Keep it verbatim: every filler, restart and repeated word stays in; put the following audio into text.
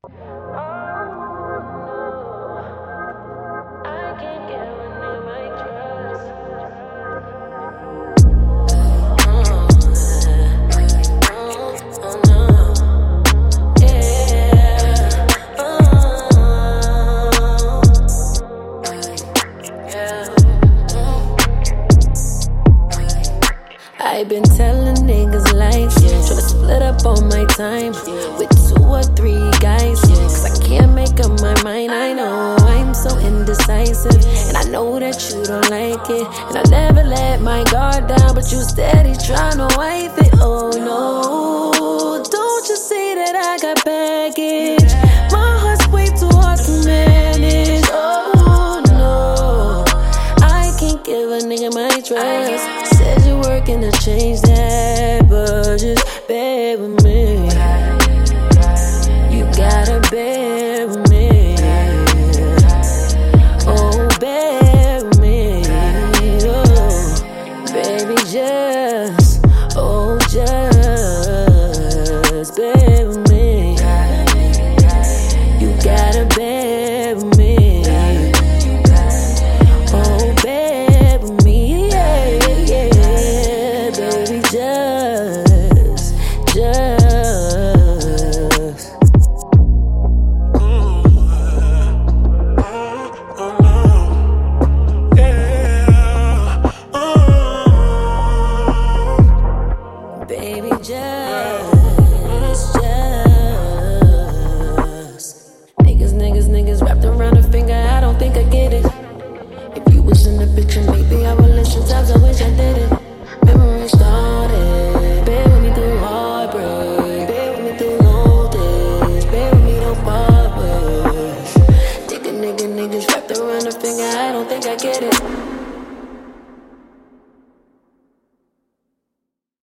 I been telling niggas lies, tryna split up on my time with two or three guys, cause I can't make up my mind. I know I'm so indecisive, and I know that you don't like it, and I never let my guard down, but you steady tryna wipe it. Oh no, don't you see that I got baggage? My heart's way too hard to manage. Oh no, I can't give a nigga my trust. Said you're working to change that, but just bear with me. You gotta bear with me. Oh, bear with me. Oh, baby, just, oh, just bear with me. You gotta bear with me. Oh, bear with me. Yeah, yeah, yeah. Baby, just, just. Baby, just, just. Niggas, niggas, niggas wrapped around a finger, I don't think I get it. If you was in the picture, maybe I would listen. Times I wish I did it. Memory started. Bear with me through heartbreak. Bear with me through long days. Bear with me, don't part ways. Take a nigga, niggas wrapped around a finger, I don't think I get it.